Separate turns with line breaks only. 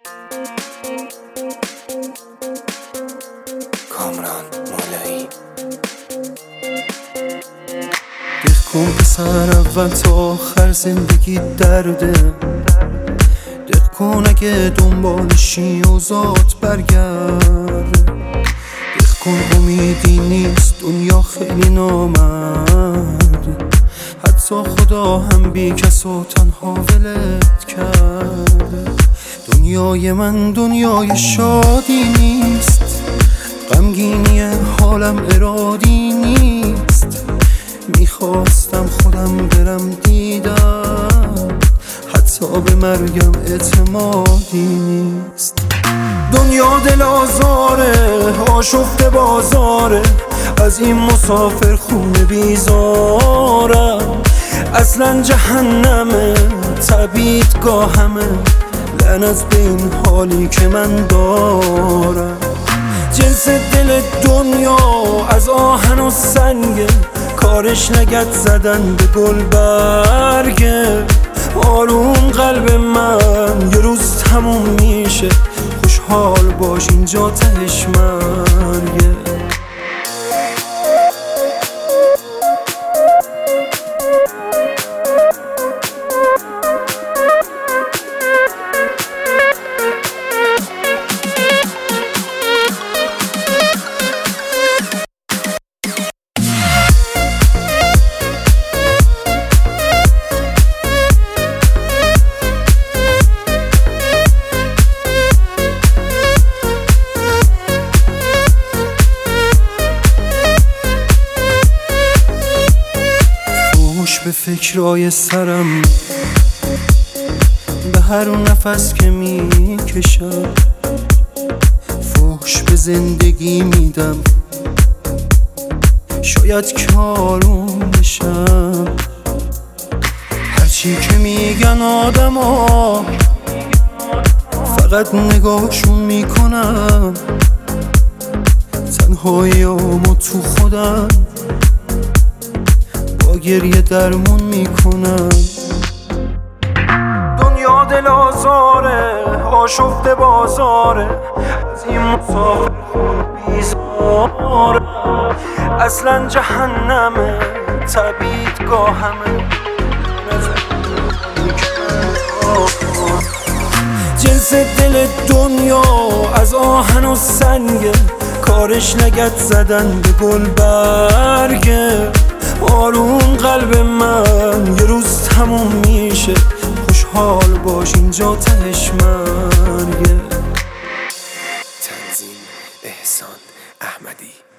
کامران مولایی.
دق کن پسر اول تا آخر زندگی درده، دق کن اگه دنبالشی و ذات برگرد، دق کن امیدی نیست دنیا خیلی نامرد، حتی خدا هم بی کس و تنها ولت کرد. دنیای من دنیای شادی نیست، غمگینی حالم ارادی نیست، میخواستم خودم برم دیدم، حتی به مرگم اعتمادی نیست. دنیا دل آزاره، آشفته بازاره، از این مسافر خونه بیزارم، اصلا جهنمه تبعیدگاهمه، لعنت به این حالی که من دارم. جنس دل دنیا از آهن و سنگه، کارش نگد زدن به گل برگه، آروم قلب من یه روز تموم میشه، خوشحال باش اینجا تهش مرگه. به فکرای سرم، به هر نفس که میکشم، فحش به زندگی میدم، شاید که آروم بشم. هرچی که میگن آدما فقط نگاهشون میکنم، تنهاییامو تو خودم با گریه درمون میکنم. دنیا دل آزاره، آشفته بازاره، از این مسافر خون بیزاره، اصلا جهنمه تبعیدگاهمه، جنس دل دنیا از آهن و سنگه، کارش نگد زدن به گل برگه، آروم قلب من یه روز تموم میشه، خوشحال باش اینجا تهش مرگه.
تنظیم احسان احمدی.